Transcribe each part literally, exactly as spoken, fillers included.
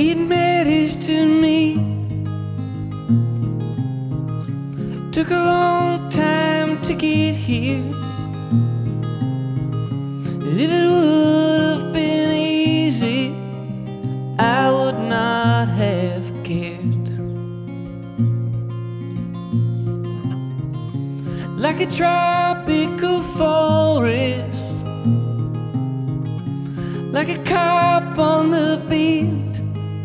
it matters to me. Took a long time to get here. If it would have been easy, I would not have cared. Like a tropical forest, like a cop on the beat,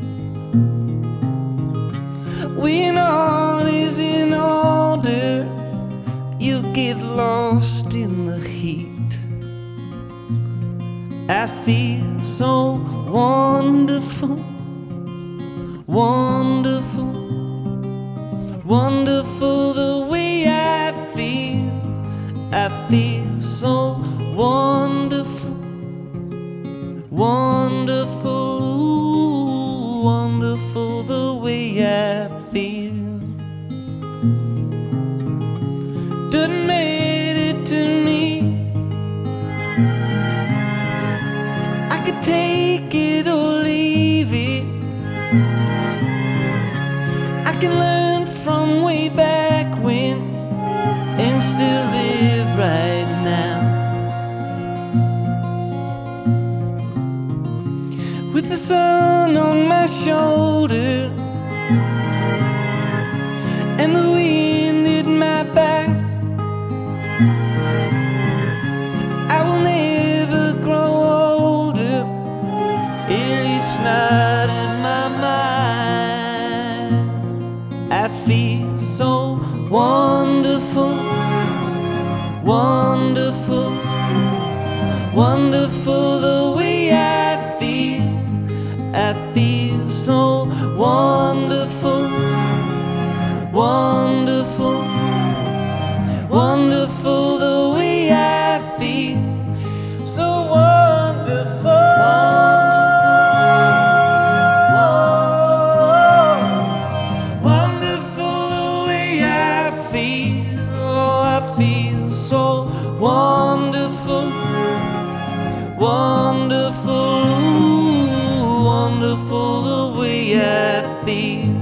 when all is in order, you get lost in the heat. I feel so wonderful, wonderful, wonderful the way I feel. I feel so wonderful, wonderful, ooh, wonderful the way I feel. Doesn't matter to me, I could take it or leave it. I can learn from way back when and still live right now. With the sun on my shoulder and the wind in my back, I will never grow older, at least not in my mind. I feel so wonderful, wonderful, wonderful the way I feel. I feel so wonderful, wonderful, wonderful the way I feel. So wonderful, wonderful, wonderful the way I feel. Oh, I feel so wonderful, wonderful, ooh, wonderful the way I feel.